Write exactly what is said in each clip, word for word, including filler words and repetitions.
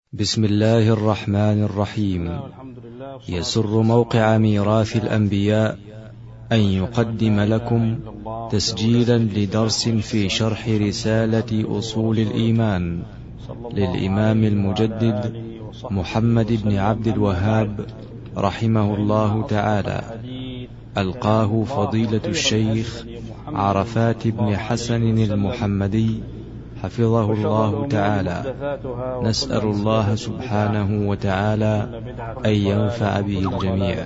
بسم الله الرحمن الرحيم. يسر موقع ميراث الأنبياء أن يقدم لكم تسجيلا لدرس في شرح رسالة أصول الإيمان للإمام المجدد محمد بن عبد الوهاب رحمه الله تعالى، ألقاه فضيلة الشيخ عرفات بن حسن المحمدي حفظه الله تعالى. نسأل الله سبحانه وتعالى أن ينفع به الجميع.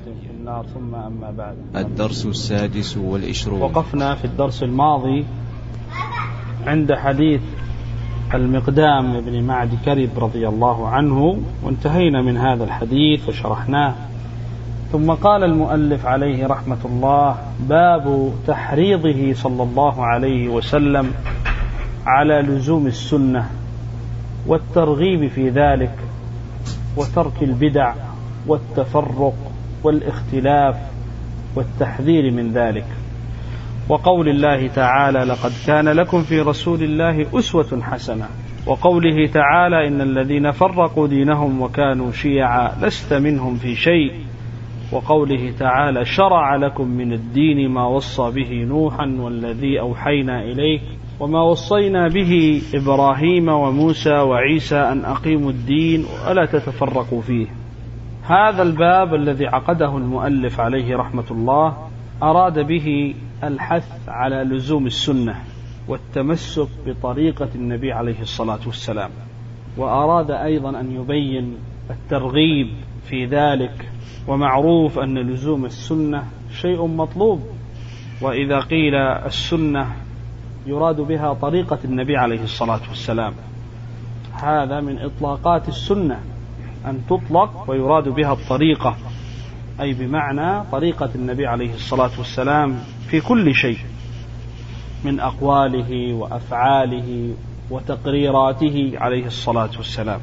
الدرس السادس والعشرون. وقفنا في الدرس الماضي عند حديث المقدام بن معد كرب رضي الله عنه، وانتهينا من هذا الحديث وشرحناه. ثم قال المؤلف عليه رحمة الله: باب تحريضه صلى الله عليه وسلم على لزوم السنة والترغيب في ذلك وترك البدع والتفرق والاختلاف والتحذير من ذلك، وقول الله تعالى: لقد كان لكم في رسول الله أسوة حسنة، وقوله تعالى: إن الذين فرقوا دينهم وكانوا شيعا لست منهم في شيء، وقوله تعالى: شرع لكم من الدين ما وصى به نوحا والذي أوحينا إليك وما وصينا به إبراهيم وموسى وعيسى أن أقيموا الدين ولا تتفرقوا فيه. هذا الباب الذي عقده المؤلف عليه رحمة الله أراد به الحث على لزوم السنة والتمسك بطريقة النبي عليه الصلاة والسلام، وأراد أيضا أن يبين الترغيب في ذلك. ومعروف أن لزوم السنة شيء مطلوب، وإذا قيل السنة يراد بها طريقة النبي عليه الصلاة والسلام. هذا من إطلاقات السنة، أن تطلق ويراد بها الطريقة، أي بمعنى طريقة النبي عليه الصلاة والسلام في كل شيء من أقواله وأفعاله وتقريراته عليه الصلاة والسلام.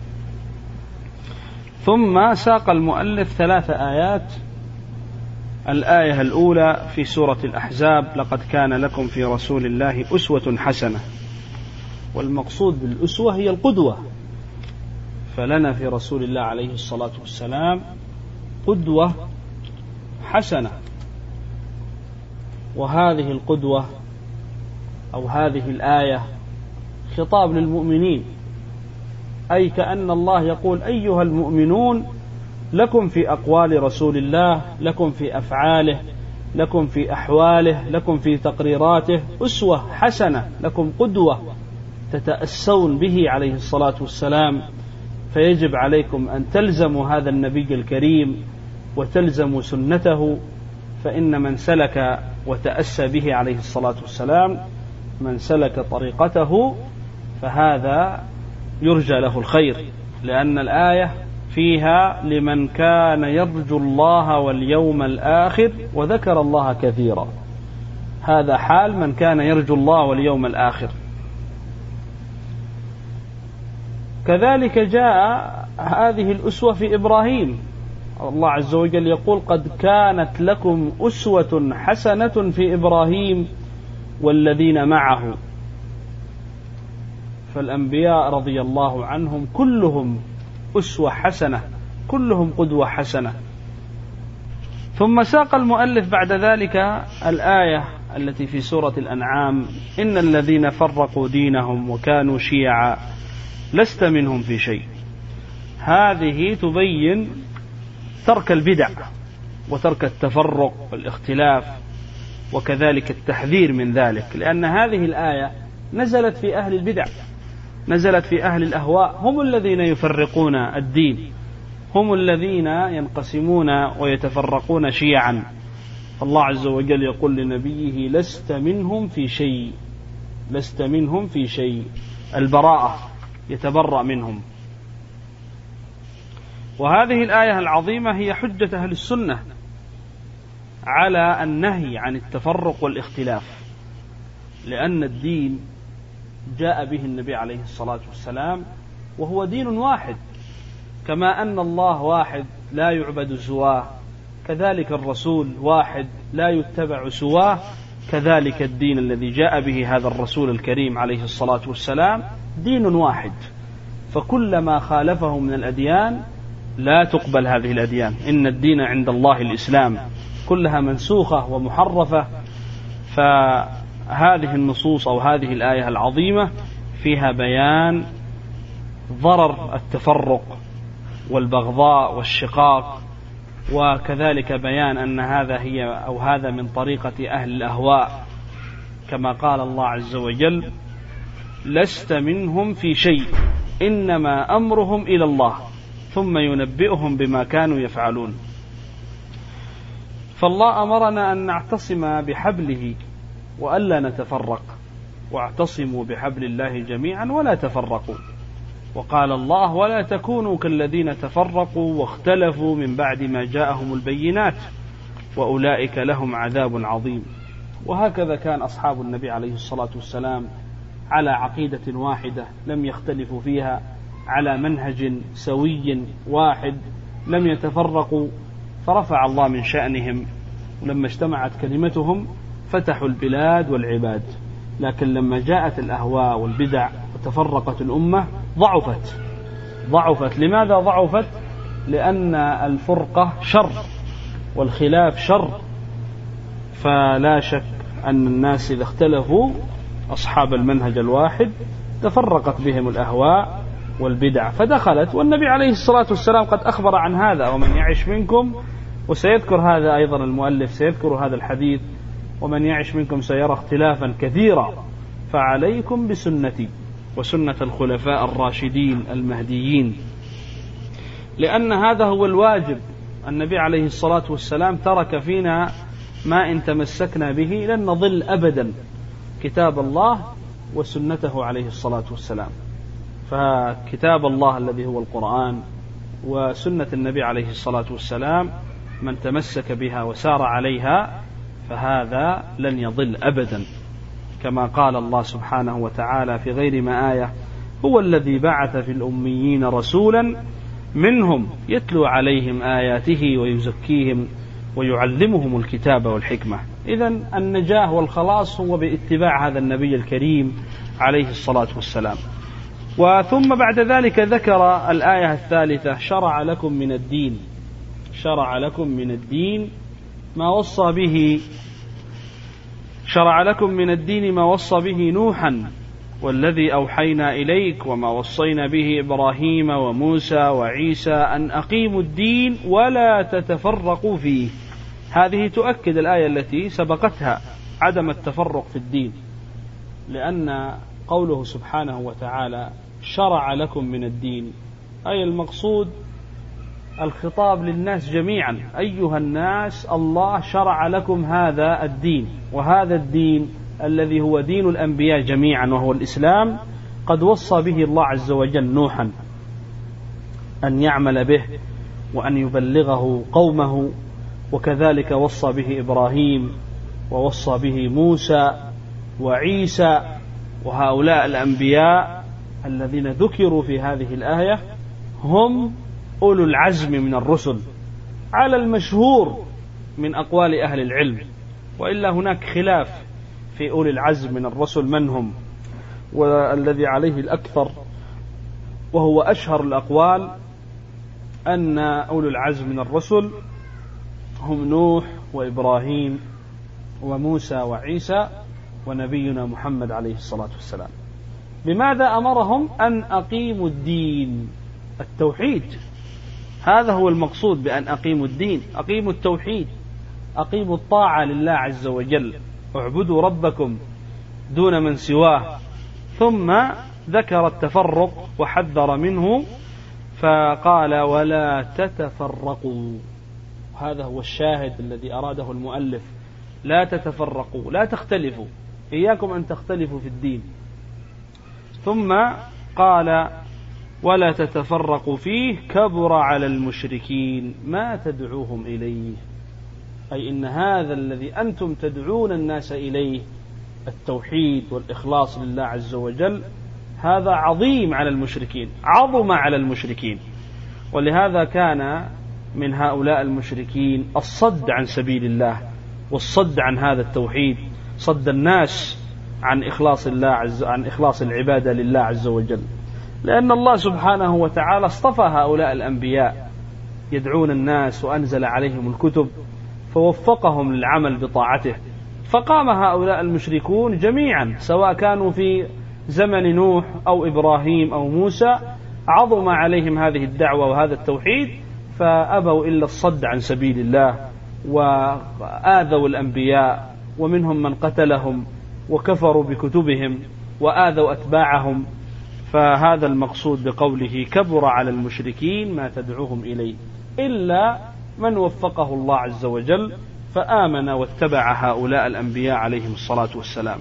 ثم ساق المؤلف ثلاث آيات. الآية الأولى في سورة الأحزاب: لقد كان لكم في رسول الله أسوة حسنة، والمقصود بالأسوة هي القدوة، فلنا في رسول الله عليه الصلاة والسلام قدوة حسنة. وهذه القدوة أو هذه الآية خطاب للمؤمنين، أي كأن الله يقول: أيها المؤمنون لكم في أقوال رسول الله، لكم في أفعاله، لكم في أحواله، لكم في تقريراته أسوة حسنة، لكم قدوة تتأسون به عليه الصلاة والسلام، فيجب عليكم أن تلزموا هذا النبي الكريم وتلزموا سنته، فإن من سلك وتأسى به عليه الصلاة والسلام، من سلك طريقته، فهذا يرجى له الخير، لأن الآية فيها لمن كان يرجو الله واليوم الآخر وذكر الله كثيرا. هذا حال من كان يرجو الله واليوم الآخر. كذلك جاء هذه الأسوة في إبراهيم. الله عز وجل يقول: قد كانت لكم أسوة حسنة في إبراهيم والذين معه. فالأنبياء رضي الله عنهم كلهم أسوة حسنة، كلهم قدوة حسنة. ثم ساق المؤلف بعد ذلك الآية التي في سورة الأنعام: إن الذين فرقوا دينهم وكانوا شيعا لست منهم في شيء. هذه تبين ترك البدع وترك التفرق والاختلاف، وكذلك التحذير من ذلك، لأن هذه الآية نزلت في أهل البدع، نزلت في أهل الأهواء، هم الذين يفرقون الدين، هم الذين ينقسمون ويتفرقون شيعا. الله عز وجل يقول لنبيه: لست منهم في شيء، لست منهم في شيء، البراءة، يتبرأ منهم. وهذه الآية العظيمة هي حجة أهل السنة على النهي عن التفرق والاختلاف، لأن الدين جاء به النبي عليه الصلاة والسلام وهو دين واحد، كما أن الله واحد لا يعبد سواه، كذلك الرسول واحد لا يتبع سواه، كذلك الدين الذي جاء به هذا الرسول الكريم عليه الصلاة والسلام دين واحد. فكلما خالفه من الأديان لا تقبل هذه الأديان. إن الدين عند الله الإسلام، كلها منسوخة ومحرفة. فهذه النصوص أو هذه الآية العظيمة فيها بيان ضرر التفرق والبغضاء والشقاق، وكذلك بيان أن هذا هي أو هذا من طريقة أهل الأهواء، كما قال الله عز وجل: لست منهم في شيء إنما أمرهم إلى الله ثم ينبئهم بما كانوا يفعلون. فالله أمرنا أن نعتصم بحبله وألا نتفرق، واعتصموا بحبل الله جميعا ولا تفرقوا. وقال الله: ولا تكونوا كالذين تفرقوا واختلفوا من بعد ما جاءهم البينات وأولئك لهم عذاب عظيم. وهكذا كان أصحاب النبي عليه الصلاة والسلام على عقيدة واحدة لم يختلفوا فيها، على منهج سوي واحد لم يتفرقوا، فرفع الله من شأنهم. ولما اجتمعت كلمتهم فتحوا البلاد والعباد. لكن لما جاءت الأهواء والبدع وتفرقت الأمة ضعفت ضعفت لماذا ضعفت؟ لأن الفرقة شر والخلاف شر. فلا شك أن الناس إذا اختلفوا أصحاب المنهج الواحد تفرقت بهم الأهواء والبدع فدخلت. والنبي عليه الصلاة والسلام قد أخبر عن هذا: ومن يعش منكم، وسيذكر هذا أيضا المؤلف، سيذكر هذا الحديث: ومن يعش منكم سيرى اختلافا كثيرا فعليكم بسنتي وسنة الخلفاء الراشدين المهديين. لأن هذا هو الواجب. النبي عليه الصلاة والسلام ترك فينا ما إن تمسكنا به لن نضل أبدا: كتاب الله وسنته عليه الصلاة والسلام. فكتاب الله الذي هو القرآن وسنة النبي عليه الصلاة والسلام من تمسك بها وسار عليها فهذا لن يضل أبدا، كما قال الله سبحانه وتعالى في غير ما آية: هو الذي بعث في الأميين رسولا منهم يتلو عليهم آياته ويزكيهم ويعلمهم الكتاب والحكمة. إذن النجاة والخلاص هو باتباع هذا النبي الكريم عليه الصلاة والسلام. وثم بعد ذلك ذكر الآية الثالثة: شرع لكم من الدين شرع لكم من الدين ما وصى به شرع لكم من الدين ما وصى به نوحا والذي أوحينا إليك وما وصينا به إبراهيم وموسى وعيسى أن أقيموا الدين ولا تتفرقوا فيه. هذه تؤكد الآية التي سبقتها عدم التفرق في الدين، لأن قوله سبحانه وتعالى شرع لكم من الدين أي المقصود الخطاب للناس جميعا: أيها الناس الله شرع لكم هذا الدين، وهذا الدين الذي هو دين الأنبياء جميعا وهو الإسلام قد وصى به الله عز وجل نوحا أن يعمل به وأن يبلغه قومه، وكذلك وصى به إبراهيم ووصى به موسى وعيسى. وهؤلاء الأنبياء الذين ذكروا في هذه الآية هم أولو العزم من الرسل على المشهور من أقوال أهل العلم، وإلا هناك خلاف في أولي العزم من الرسل من هم، والذي عليه الأكثر وهو أشهر الأقوال أن أولو العزم من الرسل هم نوح وإبراهيم وموسى وعيسى ونبينا محمد عليه الصلاة والسلام. بماذا أمرهم؟ أن أقيموا الدين، التوحيد. هذا هو المقصود بأن أقيموا الدين، أقيموا التوحيد، أقيموا الطاعة لله عز وجل، اعبدوا ربكم دون من سواه. ثم ذكر التفرق وحذر منه فقال ولا تتفرقوا. هذا هو الشاهد الذي أراده المؤلف: لا تتفرقوا، لا تختلفوا، إياكم أن تختلفوا في الدين. ثم قال ولا تتفرقوا فيه كبر على المشركين ما تدعوهم إليه، أي إن هذا الذي أنتم تدعون الناس إليه التوحيد والإخلاص لله عز وجل هذا عظيم على المشركين، عظم على المشركين. ولهذا كان من هؤلاء المشركين الصد عن سبيل الله والصد عن هذا التوحيد، صد الناس عن إخلاص الله عز عن إخلاص العبادة لله عز وجل. لأن الله سبحانه وتعالى اصطفى هؤلاء الأنبياء يدعون الناس وأنزل عليهم الكتب فوفقهم للعمل بطاعته، فقام هؤلاء المشركون جميعا سواء كانوا في زمن نوح أو إبراهيم أو موسى، عظم عليهم هذه الدعوة وهذا التوحيد فأبوا إلا الصد عن سبيل الله وآذوا الأنبياء، ومنهم من قتلهم وكفروا بكتبهم وآذوا أتباعهم. فهذا المقصود بقوله كبر على المشركين ما تدعوهم إليه، إلا من وفقه الله عز وجل فآمن واتبع هؤلاء الأنبياء عليهم الصلاة والسلام.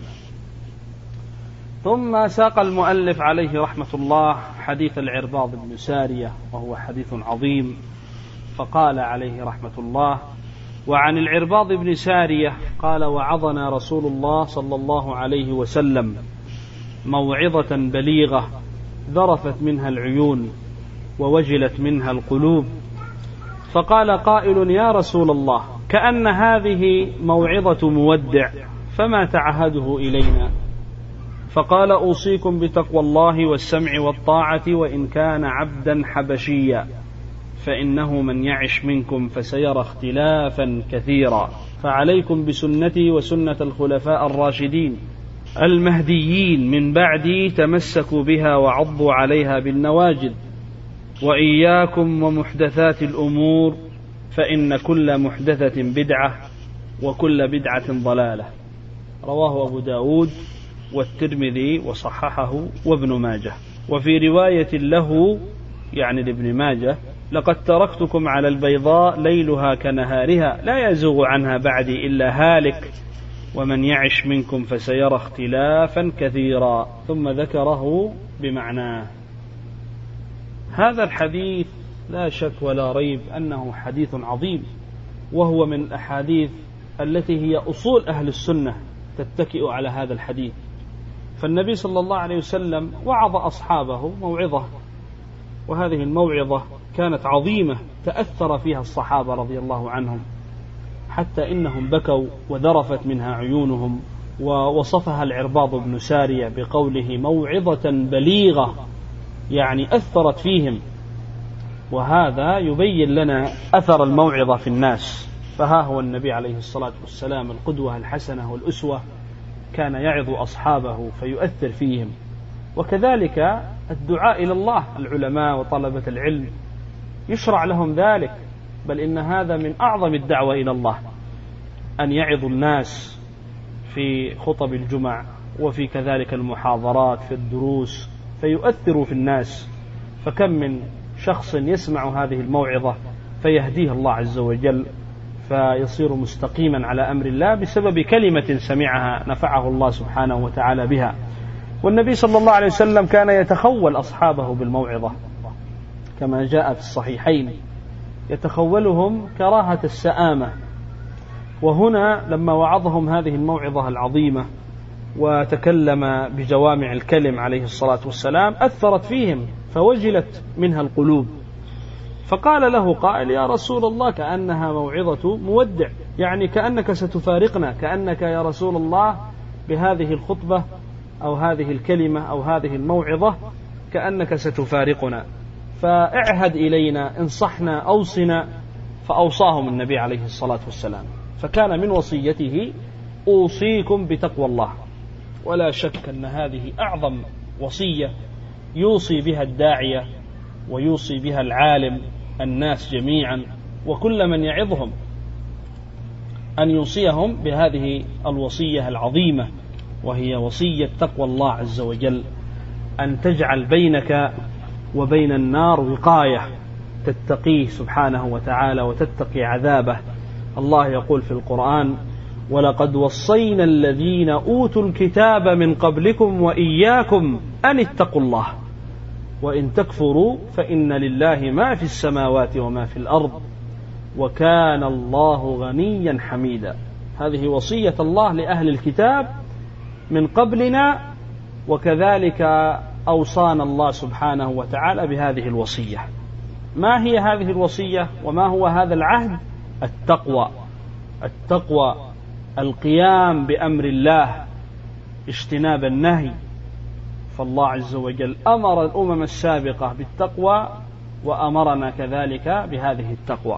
ثم ساق المؤلف عليه رحمة الله حديث العرباض بن سارية وهو حديث عظيم، فقال عليه رحمة الله: وعن العرباض بن سارية قال: وعظنا رسول الله صلى الله عليه وسلم موعظة بليغة ذرفت منها العيون ووجلت منها القلوب، فقال قائل: يا رسول الله، كأن هذه موعظة مودع، فما تعهده إلينا؟ فقال: أوصيكم بتقوى الله والسمع والطاعة وإن كان عبدا حبشيا، فإنه من يعش منكم فسيرى اختلافا كثيرا، فعليكم بسنتي وسنة الخلفاء الراشدين المهديين من بعدي، تمسكوا بها وعضوا عليها بالنواجذ، وإياكم ومحدثات الأمور، فإن كل محدثة بدعة وكل بدعة ضلالة. رواه أبو داود والترمذي وصححه وابن ماجه. وفي رواية له يعني لابن ماجه: لقد تركتكم على البيضاء ليلها كنهارها لا يزوغ عنها بعدي إلا هالك، ومن يعش منكم فسيرى اختلافا كثيرا، ثم ذكره بمعناه. هذا الحديث لا شك ولا ريب أنه حديث عظيم، وهو من الأحاديث التي هي أصول أهل السنة تتكئ على هذا الحديث. فالنبي صلى الله عليه وسلم وعظ أصحابه موعظة، وهذه الموعظة كانت عظيمة تأثر فيها الصحابة رضي الله عنهم، حتى إنهم بكوا وذرفت منها عيونهم. ووصفها العرباض بن سارية بقوله موعظة بليغة، يعني أثرت فيهم، وهذا يبين لنا أثر الموعظة في الناس. فها هو النبي عليه الصلاة والسلام القدوة الحسنة والأسوة، كان يعظ أصحابه فيؤثر فيهم. وكذلك الدعاء إلى الله، العلماء وطلبة العلم يشرع لهم ذلك، بل إن هذا من أعظم الدعوة إلى الله، أن يعظ الناس في خطب الجمع وفي كذلك المحاضرات في الدروس، فيؤثروا في الناس. فكم من شخص يسمع هذه الموعظة فيهديه الله عز وجل، فيصير مستقيما على أمر الله بسبب كلمة سمعها نفعه الله سبحانه وتعالى بها. والنبي صلى الله عليه وسلم كان يتخول أصحابه بالموعظة كما جاء في الصحيحين، يتخولهم كراهة السآمة. وهنا لما وعظهم هذه الموعظة العظيمة وتكلم بجوامع الكلم عليه الصلاة والسلام، أثرت فيهم فوجلت منها القلوب. فقال له قائل: يا رسول الله، كأنها موعظة مودع، يعني كأنك ستفارقنا، كأنك يا رسول الله بهذه الخطبة أو هذه الكلمة أو هذه الموعظة كأنك ستفارقنا، فاعهد إلينا، انصحنا، أوصنا. فأوصاهم النبي عليه الصلاة والسلام، فكان من وصيته: أوصيكم بتقوى الله. ولا شك أن هذه أعظم وصية يوصي بها الداعية ويوصي بها العالم الناس جميعا، وكل من يعظهم أن يوصيهم بهذه الوصية العظيمة، وهي وصية تقوى الله عز وجل، أن تجعل بينك وبين النار وقاية تتقيه سبحانه وتعالى وتتقي عذابه. الله يقول في القرآن: ولقد وصينا الذين أوتوا الكتاب من قبلكم وإياكم أن اتقوا الله وإن تكفروا فإن لله ما في السماوات وما في الأرض وكان الله غنيا حميدا. هذه وصية الله لأهل الكتاب من قبلنا، وكذلك أوصانا الله سبحانه وتعالى بهذه الوصية. ما هي هذه الوصية وما هو هذا العهد؟ التقوى. التقوى القيام بأمر الله، اجتناب النهي. فالله عز وجل أمر الأمم السابقة بالتقوى وأمرنا كذلك بهذه التقوى.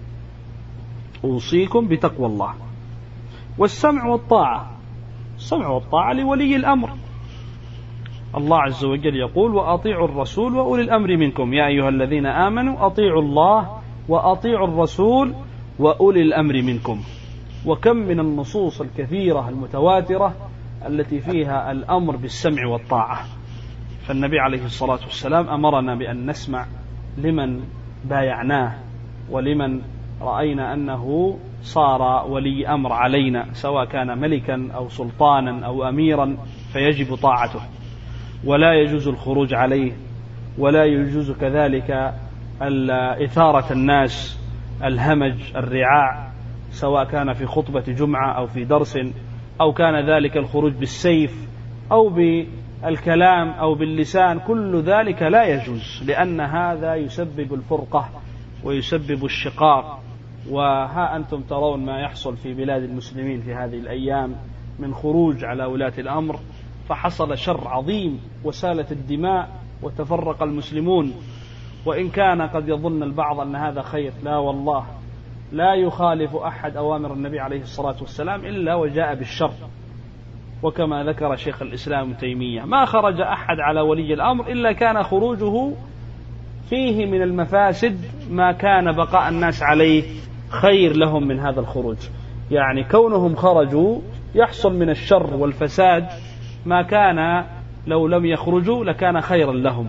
أوصيكم بتقوى الله. والسمع والطاعة، السمع والطاعة لولي الأمر. الله عز وجل يقول: وأطيعوا الرسول وأولي الأمر منكم يا أيها الذين آمنوا أطيعوا الله وأطيعوا الرسول وأولي الأمر منكم. وكم من النصوص الكثيرة المتواترة التي فيها الأمر بالسمع والطاعة. فالنبي عليه الصلاة والسلام أمرنا بأن نسمع لمن بايعناه ولمن رأينا أنه صار ولي أمر علينا، سواء كان ملكا أو سلطانا أو أميرا، فيجب طاعته ولا يجوز الخروج عليه، ولا يجوز كذلك إثارة الناس، الهمج، الرعاع، سواء كان في خطبة جمعة أو في درس، أو كان ذلك الخروج بالسيف أو بالكلام أو باللسان، كل ذلك لا يجوز، لأن هذا يسبب الفرقة ويسبب الشقاق. وها أنتم ترون ما يحصل في بلاد المسلمين في هذه الأيام من خروج على ولاة الأمر، فحصل شر عظيم وسالت الدماء وتفرق المسلمون. وإن كان قد يظن البعض أن هذا خير، لا والله، لا يخالف أحد أوامر النبي عليه الصلاة والسلام إلا وجاء بالشر. وكما ذكر شيخ الإسلام ابن تيمية: ما خرج أحد على ولي الأمر إلا كان خروجه فيه من المفاسد ما كان بقاء الناس عليه خير لهم من هذا الخروج. يعني كونهم خرجوا يحصل من الشر والفساد ما كان لو لم يخرجوا لكان خيرا لهم.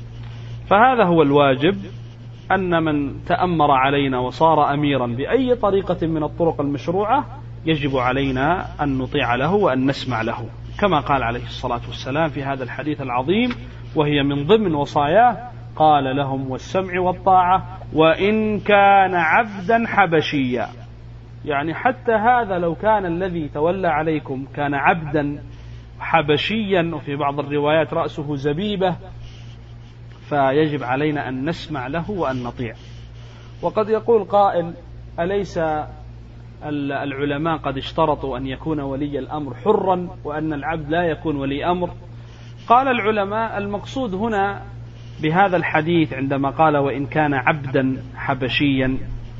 فهذا هو الواجب، أن من تأمر علينا وصار أميرا بأي طريقة من الطرق المشروعة يجب علينا أن نطيع له وأن نسمع له، كما قال عليه الصلاة والسلام في هذا الحديث العظيم، وهي من ضمن وصاياه: قال لهم: والسمع والطاعة وإن كان عبدا حبشيا. يعني حتى هذا لو كان الذي تولى عليكم كان عبدا حبشيا، وفي بعض الروايات رأسه زبيبة، فيجب علينا أن نسمع له وأن نطيع. وقد يقول قائل: أليس العلماء قد اشترطوا أن يكون ولي الأمر حرا وأن العبد لا يكون ولي أمر؟ قال العلماء: المقصود هنا بهذا الحديث عندما قال وإن كان عبدا حبشيا،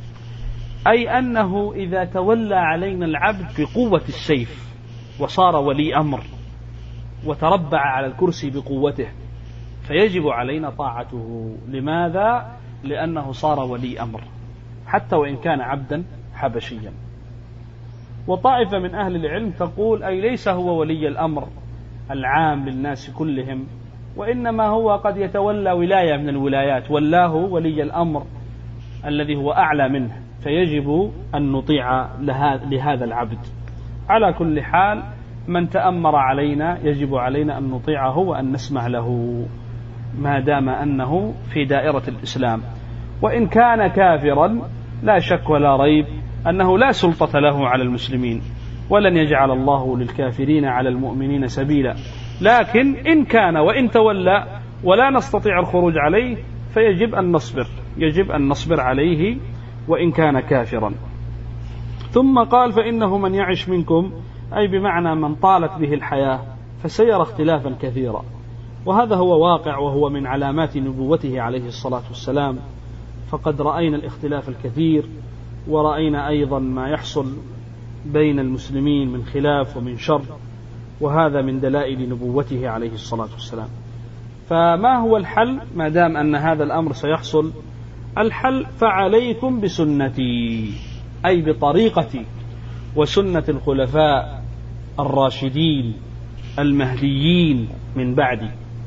أي أنه إذا تولى علينا العبد بقوة السيف وصار ولي أمر وتربع على الكرسي بقوته، فيجب علينا طاعته. لماذا؟ لأنه صار ولي أمر حتى وإن كان عبدا حبشيا. وطائفة من أهل العلم تقول: أي ليس هو ولي الأمر العام للناس كلهم، وإنما هو قد يتولى ولاية من الولايات ولاه ولي الأمر الذي هو أعلى منه، فيجب أن نطيع لهذا العبد. على كل حال من تأمر علينا يجب علينا أن نطيعه وأن نسمع له ما دام أنه في دائرة الإسلام. وإن كان كافرا لا شك ولا ريب أنه لا سلطة له على المسلمين، ولن يجعل الله للكافرين على المؤمنين سبيلا. لكن إن كان وإن تولى ولا نستطيع الخروج عليه فيجب أن نصبر، يجب أن نصبر عليه وإن كان كافرا. ثم قال: فإنه من يعش منكم، أي بمعنى من طالت به الحياة، فسيرى اختلافا كثيرا. وهذا هو واقع، وهو من علامات نبوته عليه الصلاة والسلام. فقد رأينا الاختلاف الكثير، ورأينا أيضا ما يحصل بين المسلمين من خلاف ومن شر، وهذا من دلائل نبوته عليه الصلاة والسلام. فما هو الحل ما دام أن هذا الأمر سيحصل؟ الحل: فعليكم بسنتي، أي بطريقتي وسنة الخلفاء الراشدين المهديين من بعدي.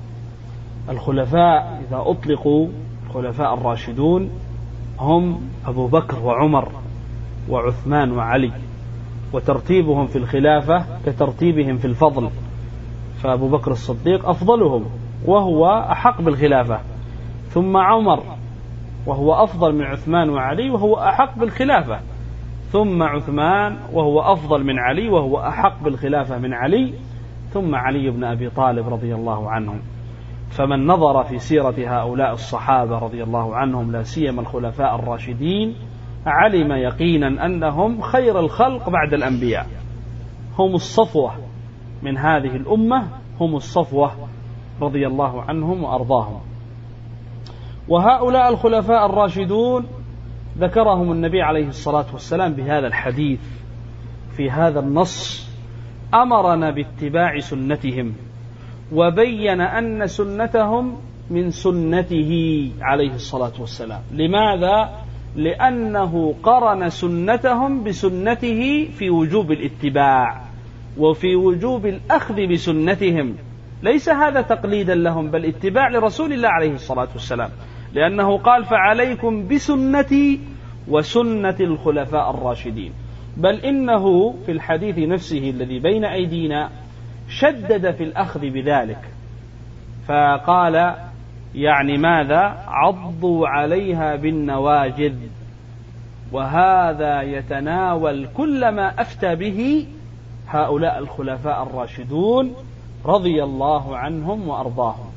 الخلفاء إذا أطلقوا الخلفاء الراشدون هم أبو بكر وعمر وعثمان وعلي، وترتيبهم في الخلافة كترتيبهم في الفضل، فأبو بكر الصديق أفضلهم وهو أحق بالخلافة، ثم عمر وهو أفضل من عثمان وعلي وهو أحق بالخلافة، ثم عثمان وهو أفضل من علي وهو أحق بالخلافة من علي، ثم علي بن أبي طالب رضي الله عنهم. فمن نظر في سيرة هؤلاء الصحابة رضي الله عنهم، لا سيما الخلفاء الراشدين، علم يقينا أنهم خير الخلق بعد الأنبياء، هم الصفوة من هذه الأمة، هم الصفوة رضي الله عنهم وأرضاهم. وهؤلاء الخلفاء الراشدون ذكرهم النبي عليه الصلاة والسلام بهذا الحديث في هذا النص، أمرنا باتباع سنتهم، وبين أن سنتهم من سنته عليه الصلاة والسلام. لماذا؟ لأنه قرن سنتهم بسنته في وجوب الاتباع وفي وجوب الأخذ بسنتهم، ليس هذا تقليدا لهم بل اتباع لرسول الله عليه الصلاة والسلام، لأنه قال فعليكم بسنتي وسنة الخلفاء الراشدين. بل إنه في الحديث نفسه الذي بين أيدينا شدد في الأخذ بذلك، فقال يعني ماذا؟ عضوا عليها بالنواجذ، وهذا يتناول كل ما أفتى به هؤلاء الخلفاء الراشدون رضي الله عنهم وأرضاهم.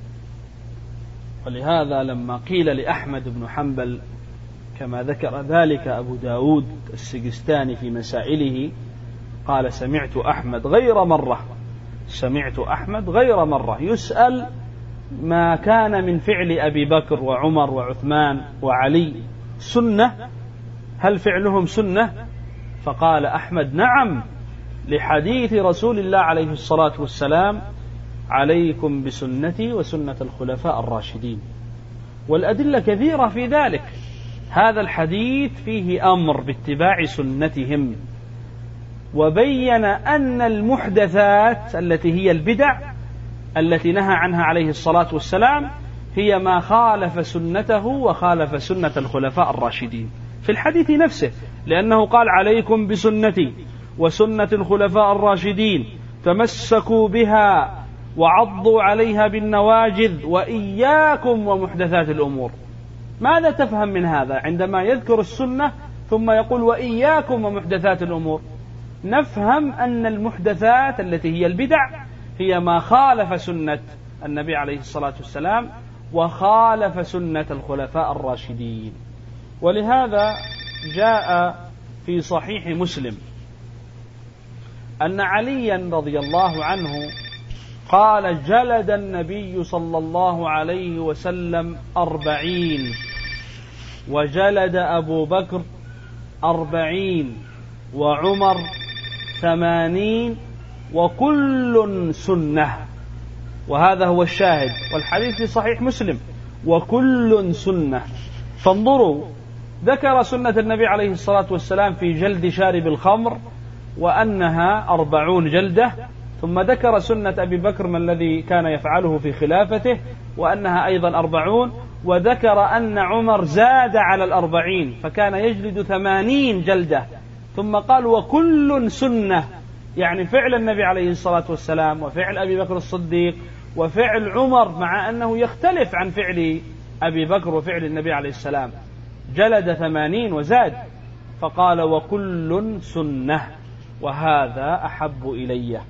ولهذا لما قيل لأحمد بن حنبل كما ذكر ذلك أبو داود السجستاني في مسائله، قال سمعت أحمد غير مرة سمعت أحمد غير مرة يسأل ما كان من فعل أبي بكر وعمر وعثمان وعلي سنة، هل فعلهم سنة؟ فقال أحمد نعم، لحديث رسول الله عليه الصلاة والسلام عليكم بسنتي وسنة الخلفاء الراشدين. والأدلة كثيرة في ذلك. هذا الحديث فيه أمر باتباع سنتهم، وبين أن المحدثات التي هي البدع التي نهى عنها عليه الصلاة والسلام هي ما خالف سنته وخالف سنة الخلفاء الراشدين في الحديث نفسه، لأنه قال عليكم بسنتي وسنة الخلفاء الراشدين تمسكوا بها وعضوا عليها بالنواجذ وإياكم ومحدثات الأمور. ماذا تفهم من هذا عندما يذكر السنة ثم يقول وإياكم ومحدثات الأمور؟ نفهم أن المحدثات التي هي البدع هي ما خالف سنة النبي عليه الصلاة والسلام وخالف سنة الخلفاء الراشدين. ولهذا جاء في صحيح مسلم أن عليا رضي الله عنه قال جلد النبي صلى الله عليه وسلم أربعين، وجلد أبو بكر أربعين، وعمر ثمانين، وكل سنة. وهذا هو الشاهد، والحديث في صحيح مسلم وكل سنة. فانظروا، ذكر سنة النبي عليه الصلاة والسلام في جلد شارب الخمر وأنها أربعون جلدة، ثم ذكر سنة أبي بكر ما الذي كان يفعله في خلافته وأنها أيضا أربعون، وذكر أن عمر زاد على الأربعين فكان يجلد ثمانين جلدة، ثم قال وكل سنة، يعني فعل النبي عليه الصلاة والسلام وفعل أبي بكر الصديق وفعل عمر، مع أنه يختلف عن فعل أبي بكر وفعل النبي عليه السلام، جلد ثمانين وزاد، فقال وكل سنة، وهذا أحب إلي.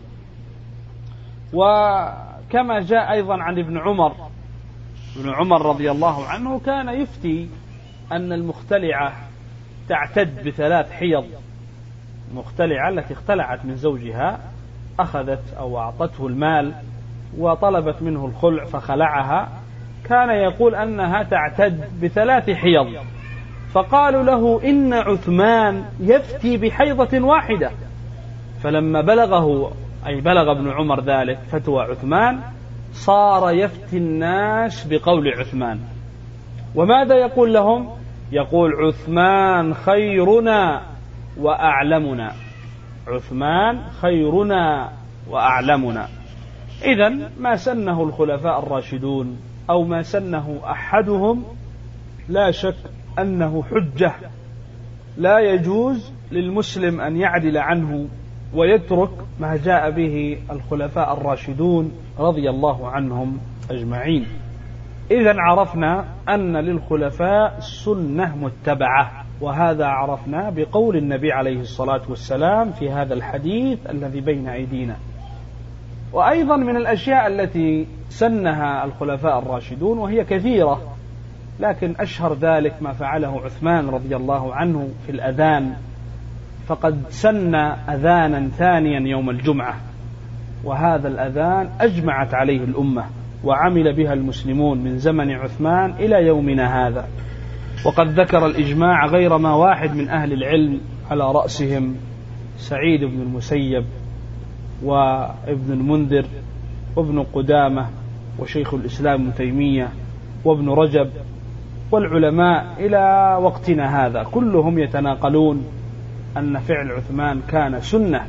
وكما جاء أيضا عن ابن عمر ابن عمر رضي الله عنه كان يفتي أن المختلعة تعتد بثلاث حيض. المختلعة التي اختلعت من زوجها أخذت أو أعطته المال وطلبت منه الخلع فخلعها، كان يقول أنها تعتد بثلاث حيض، فقالوا له إن عثمان يفتي بحيضة واحدة. فلما بلغه أي بلغ ابن عمر ذلك فتوى عثمان صار يفتي الناس بقول عثمان. وماذا يقول لهم؟ يقول عثمان خيرنا وأعلمنا، عثمان خيرنا وأعلمنا. إذن ما سنه الخلفاء الراشدون أو ما سنه أحدهم لا شك أنه حجة، لا يجوز للمسلم أن يعدل عنه ويترك ما جاء به الخلفاء الراشدون رضي الله عنهم أجمعين. إذن عرفنا أن للخلفاء سنة متبعة، وهذا عرفنا بقول النبي عليه الصلاة والسلام في هذا الحديث الذي بين أيدينا. وأيضا من الأشياء التي سنها الخلفاء الراشدون وهي كثيرة، لكن أشهر ذلك ما فعله عثمان رضي الله عنه في الأذان، فقد سن أذانا ثانيا يوم الجمعة، وهذا الأذان أجمعت عليه الأمة، وعمل بها المسلمون من زمن عثمان إلى يومنا هذا. وقد ذكر الإجماع غير ما واحد من أهل العلم، على رأسهم سعيد بن المسيب وابن المنذر وابن قدامة وشيخ الإسلام ابن تيمية وابن رجب والعلماء إلى وقتنا هذا، كلهم يتناقلون أن فعل عثمان كان سنة،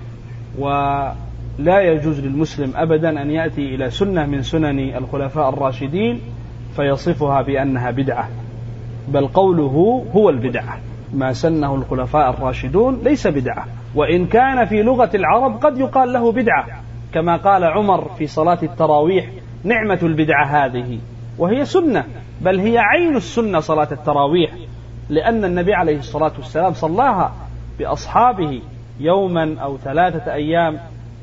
ولا يجوز للمسلم أبدا أن يأتي إلى سنة من سنن الخلفاء الراشدين فيصفها بأنها بدعة، بل قوله هو البدعة. ما سنه الخلفاء الراشدون ليس بدعة، وإن كان في لغة العرب قد يقال له بدعة، كما قال عمر في صلاة التراويح: نعمة البدعة هذه، وهي سنة، بل هي عين السنة صلاة التراويح، لأن النبي عليه الصلاة والسلام صلاها بأصحابه يوما أو ثلاثة أيام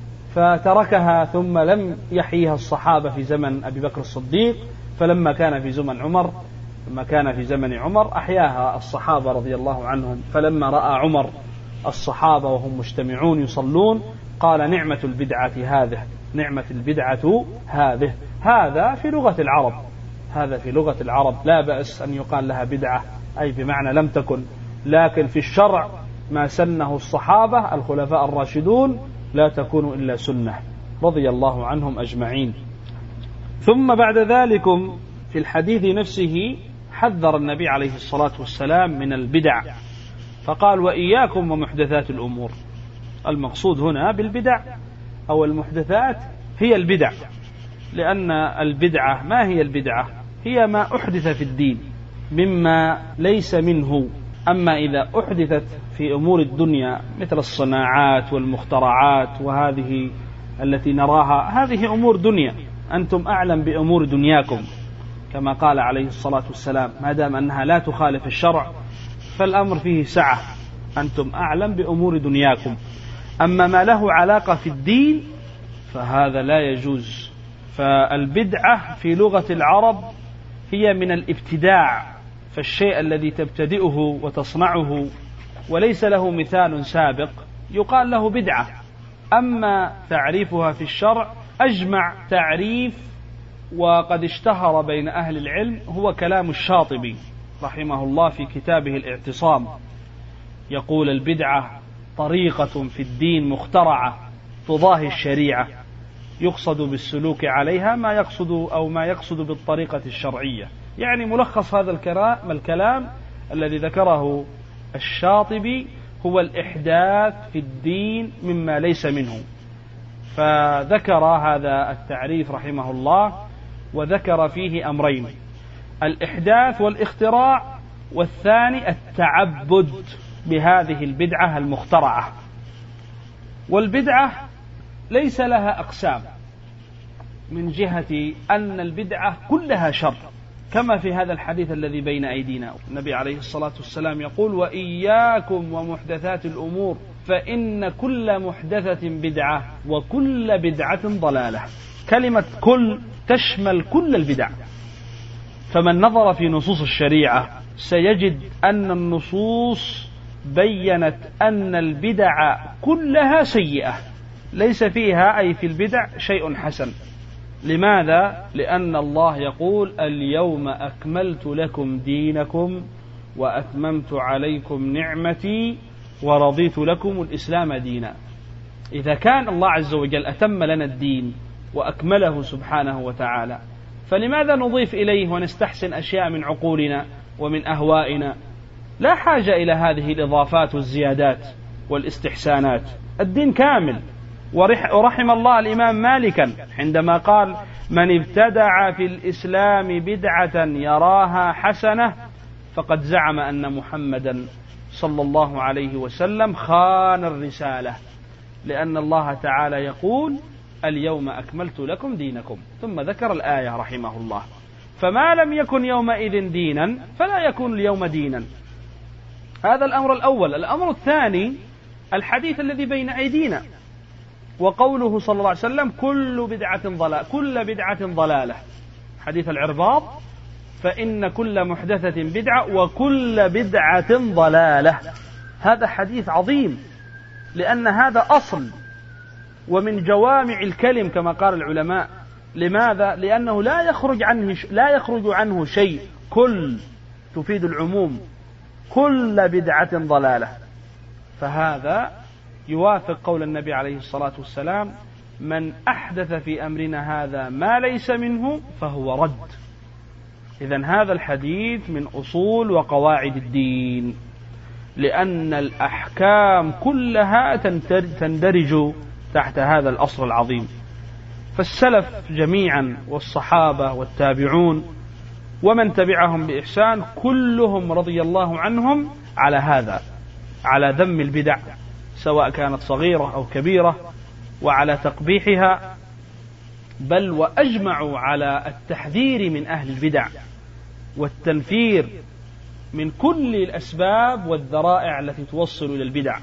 فتركها، ثم لم يحييها الصحابة في زمن أبي بكر الصديق، فلما كان في زمن عمر لما كان في زمن عمر أحياها الصحابة رضي الله عنهم. فلما رأى عمر الصحابة وهم مجتمعون يصلون قال: نعمة البدعة هذه، نعمة البدعة هذه. هذا في لغة العرب، هذا في لغة العرب لا بأس أن يقال لها بدعة، أي بمعنى لم تكن، لكن في الشرع ما سنه الصحابة الخلفاء الراشدون لا تكون إلا سنة رضي الله عنهم أجمعين. ثم بعد ذلك في الحديث نفسه حذر النبي عليه الصلاة والسلام من البدع، فقال: وإياكم ومحدثات الأمور. المقصود هنا بالبدع أو المحدثات هي البدع، لأن البدعة ما هي البدعة؟ هي ما أحدث في الدين مما ليس منه. أما إذا أحدثت في أمور الدنيا مثل الصناعات والمخترعات وهذه التي نراها، هذه أمور دنيا، أنتم أعلم بأمور دنياكم، كما قال عليه الصلاة والسلام: ما دام أنها لا تخالف الشرع فالأمر فيه سعة، أنتم أعلم بأمور دنياكم. أما ما له علاقة في الدين فهذا لا يجوز. فالبدعة في لغة العرب هي من الابتداع، فالشيء الذي تبتدئه وتصنعه وليس له مثال سابق يقال له بدعة. أما تعريفها في الشرع أجمع تعريف وقد اشتهر بين أهل العلم هو كلام الشاطبي رحمه الله في كتابه الاعتصام، يقول: البدعة طريقة في الدين مخترعة تضاهي الشريعة، يقصد بالسلوك عليها ما يقصد أو ما يقصد بالطريقة الشرعية. يعني ملخص هذا الكلام, الكلام الذي ذكره الشاطبي هو الإحداث في الدين مما ليس منه. فذكر هذا التعريف رحمه الله، وذكر فيه أمرين: الإحداث والاختراع، والثاني التعبد بهذه البدعة المخترعة. والبدعة ليس لها أقسام، من جهة أن البدعة كلها شر، كما في هذا الحديث الذي بين أيدينا. النبي عليه الصلاة والسلام يقول: وإياكم ومحدثات الأمور فإن كل محدثة بدعة وكل بدعة ضلالة. كلمة كل تشمل كل البدع، فمن نظر في نصوص الشريعة سيجد أن النصوص بيّنت أن البدع كلها سيئة، ليس فيها أي في البدع شيء حسن. لماذا؟ لأن الله يقول: اليوم أكملت لكم دينكم وأتممت عليكم نعمتي ورضيت لكم الإسلام دينا. إذا كان الله عز وجل أتم لنا الدين وأكمله سبحانه وتعالى، فلماذا نضيف إليه ونستحسن أشياء من عقولنا ومن أهوائنا؟ لا حاجة إلى هذه الإضافات والزيادات والاستحسانات. الدين كامل. ورحم الله الإمام مالكا عندما قال: من ابتدع في الإسلام بدعة يراها حسنة فقد زعم أن محمدا صلى الله عليه وسلم خان الرسالة، لأن الله تعالى يقول: اليوم أكملت لكم دينكم، ثم ذكر الآية رحمه الله. فما لم يكن يومئذ دينا فلا يكون اليوم دينا. هذا الأمر الأول. الأمر الثاني الحديث الذي بين أيدينا، وقوله صلى الله عليه وسلم: كل بدعة ضلالة، كل بدعة ضلالة، حديث العرباض: فإن كل محدثة بدعة وكل بدعة ضلالة. هذا حديث عظيم، لأن هذا أصل ومن جوامع الكلم كما قال العلماء، لماذا؟ لأنه لا يخرج عنه لا يخرج عنه شيء، كل تفيد العموم، كل بدعة ضلالة. فهذا يوافق قول النبي عليه الصلاة والسلام: من أحدث في أمرنا هذا ما ليس منه فهو رد. إذن هذا الحديث من أصول وقواعد الدين، لأن الأحكام كلها تندرج تحت هذا الأصل العظيم. فالسلف جميعا والصحابة والتابعون ومن تبعهم بإحسان كلهم رضي الله عنهم على هذا، على ذم البدع سواء كانت صغيرة أو كبيرة، وعلى تقبيحها، بل وأجمعوا على التحذير من أهل البدع والتنفير من كل الأسباب والذرائع التي توصل إلى البدع.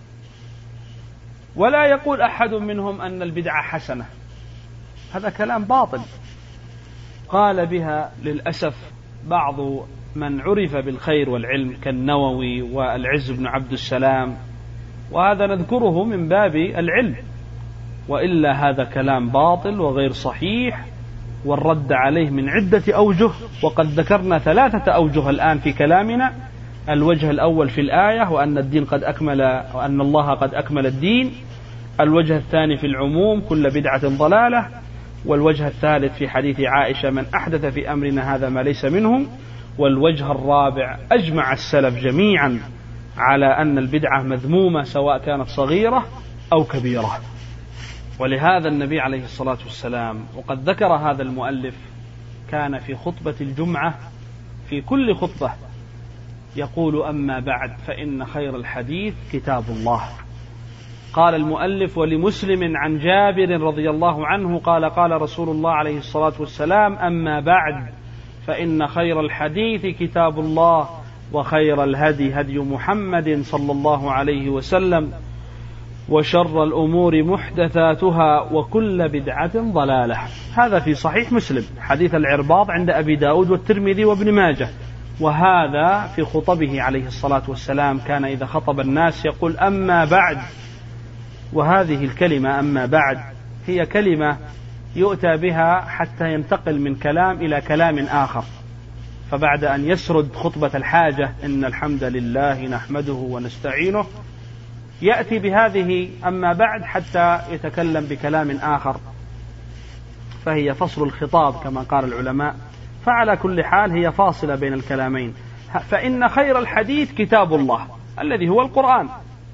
ولا يقول أحد منهم أن البدعة حسنة، هذا كلام باطل قال بها للأسف بعض من عرف بالخير والعلم كالنووي والعز بن عبد السلام، وهذا نذكره من باب العلم، وإلا هذا كلام باطل وغير صحيح، والرد عليه من عدة أوجه، وقد ذكرنا ثلاثة أوجه الآن في كلامنا. الوجه الأول في الآية وأن الدين قد أكمل، وأن الله قد أكمل الدين. الوجه الثاني في العموم كل بدعة ضلالة. والوجه الثالث في حديث عائشة: من أحدث في أمرنا هذا ما ليس منه. والوجه الرابع: أجمع السلف جميعا على أن البدعة مذمومة سواء كانت صغيرة أو كبيرة. ولهذا النبي عليه الصلاة والسلام، وقد ذكر هذا المؤلف، كان في خطبة الجمعة في كل خطبة يقول: أما بعد فإن خير الحديث كتاب الله. قال المؤلف: ولمسلم عن جابر رضي الله عنه قال: قال رسول الله عليه الصلاة والسلام: أما بعد فإن خير الحديث كتاب الله، وخير الهدي هدي محمد صلى الله عليه وسلم، وشر الأمور محدثاتها، وكل بدعة ضلالة. هذا في صحيح مسلم، حديث العرباض عند أبي داود والترمذي وابن ماجه. وهذا في خطبه عليه الصلاة والسلام، كان إذا خطب الناس يقول: أما بعد. وهذه الكلمة أما بعد هي كلمة يؤتى بها حتى ينتقل من كلام إلى كلام آخر. فبعد أن يسرد خطبة الحاجة: إن الحمد لله نحمده ونستعينه، يأتي بهذه أما بعد حتى يتكلم بكلام آخر، فهي فصل الخطاب كما قال العلماء. فعلى كل حال هي فاصلة بين الكلامين. فإن خير الحديث كتاب الله الذي هو القرآن،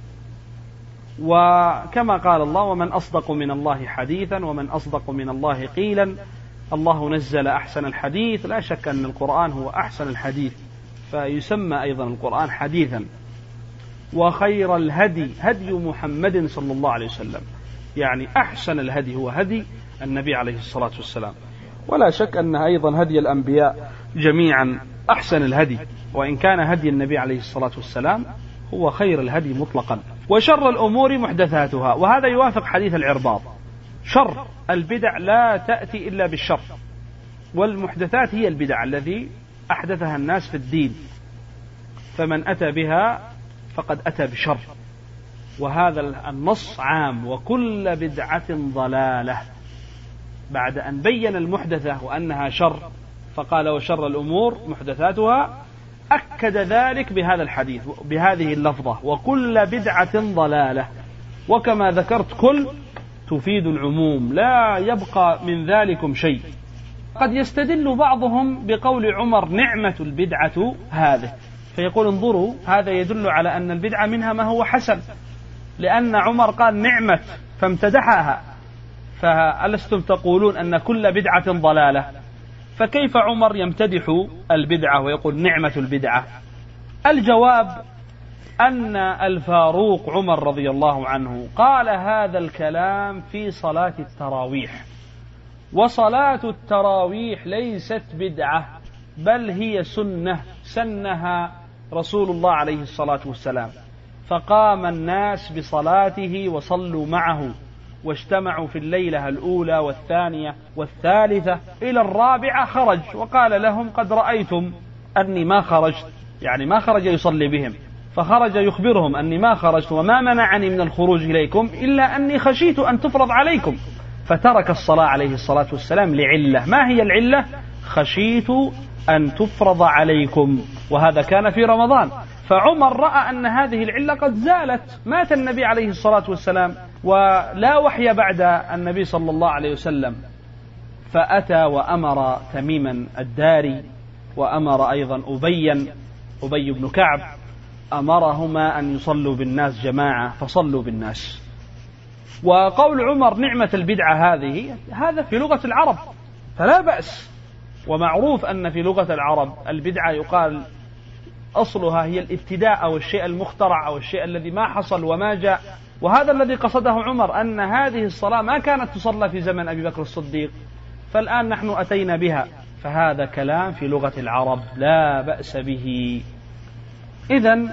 وكما قال الله: ومن أصدق من الله حديثا ومن أصدق من الله قيلا. الله نزل أحسن الحديث، لا شك أن القرآن هو أحسن الحديث، فيسمى أيضا القرآن حديثا. وخير الهدي هدي محمد صلى الله عليه وسلم، يعني أحسن الهدي هو هدي النبي عليه الصلاة والسلام. ولا شك أن أيضا هدي الأنبياء جميعا أحسن الهدي، وإن كان هدي النبي عليه الصلاة والسلام هو خير الهدي مطلقا. وشر الأمور محدثاتها، وهذا يوافق حديث العرباض: شر البدع لا تأتي إلا بالشر، والمحدثات هي البدع الذي أحدثها الناس في الدين، فمن أتى بها فقد أتى بشر. وهذا النص عام: وكل بدعة ضلالة. بعد أن بين المحدثة وأنها شر فقال: وشر الأمور محدثاتها، أكد ذلك بهذا الحديث بهذه اللفظة: وكل بدعة ضلالة. وكما ذكرت كل تفيد العموم، لا يبقى من ذلكم شيء. قد يستدل بعضهم بقول عمر: نعمة البدعة هذه، فيقول: انظروا، هذا يدل على أن البدعة منها ما هو حسن، لأن عمر قال نعمة فامتدحها، فألستم تقولون أن كل بدعة ضلالة؟ فكيف عمر يمتدح البدعة ويقول نعمة البدعة؟ الجواب أن الفاروق عمر رضي الله عنه قال هذا الكلام في صلاة التراويح، وصلاة التراويح ليست بدعة، بل هي سنة سنها رسول الله عليه الصلاة والسلام، فقام الناس بصلاته وصلوا معه، واجتمعوا في الليلة الأولى والثانية والثالثة، إلى الرابعة خرج وقال لهم: قد رأيتم أني ما خرجت، يعني ما خرج يصلي بهم، فخرج يخبرهم أني ما خرجت وما منعني من الخروج إليكم إلا أني خشيت أن تفرض عليكم، فترك الصلاة عليه الصلاة والسلام لعلة. ما هي العلة؟ خشيت أن تفرض عليكم، وهذا كان في رمضان. فعمر رأى أن هذه العلة قد زالت، مات النبي عليه الصلاة والسلام ولا وحي بعد النبي صلى الله عليه وسلم، فأتى وأمر تميما الداري وأمر أيضا أبيا أبي بن كعب، أمرهما أن يصلوا بالناس جماعة فصلوا بالناس. وقول عمر نعمة البدعة هذه، هذا في لغة العرب فلا بأس، ومعروف أن في لغة العرب البدعة يقال أصلها هي الابتداء أو الشيء المخترع أو الشيء الذي ما حصل وما جاء. وهذا الذي قصده عمر، أن هذه الصلاة ما كانت تصلى في زمن أبي بكر الصديق، فالآن نحن أتينا بها، فهذا كلام في لغة العرب لا بأس به. إذن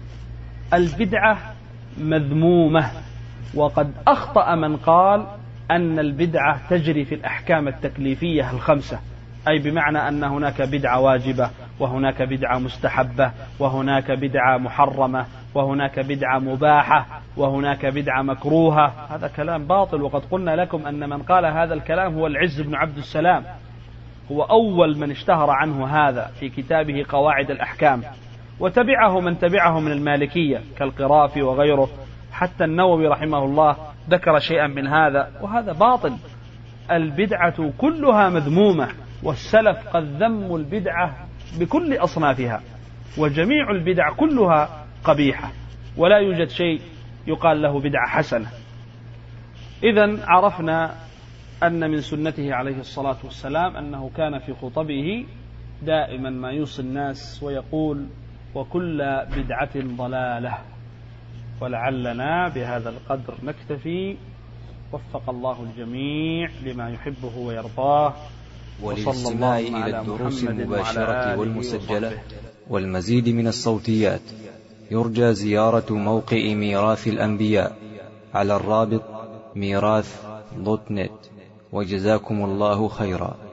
البدعة مذمومة، وقد أخطأ من قال أن البدعة تجري في الأحكام التكليفية الخمسة، أي بمعنى أن هناك بدعة واجبة، وهناك بدعة مستحبة، وهناك بدعة محرمة، وهناك بدعة مباحة، وهناك بدعة مكروهة. هذا كلام باطل، وقد قلنا لكم أن من قال هذا الكلام هو العز بن عبد السلام، هو أول من اشتهر عنه هذا في كتابه قواعد الأحكام، وتبعه من تبعه من المالكية كالقرافي وغيره، حتى النووي رحمه الله ذكر شيئا من هذا، وهذا باطل. البدعة كلها مذمومة، والسلف قد ذموا البدعة بكل أصنافها، وجميع البدع كلها قبيحة، ولا يوجد شيء يقال له بدعة حسنة. إذن عرفنا أن من سنته عليه الصلاة والسلام أنه كان في خطبه دائما ما يوصي الناس ويقول وكل بدعة ضلالة. ولعلنا بهذا القدر نكتفي، وفق الله الجميع لما يحبه ويرضاه. وللاستماع إلى الدروس المباشرة والمسجلة والمزيد من الصوتيات يرجى زيارة موقع ميراث الأنبياء على الرابط ميراث دوت نت. وجزاكم الله خيرا.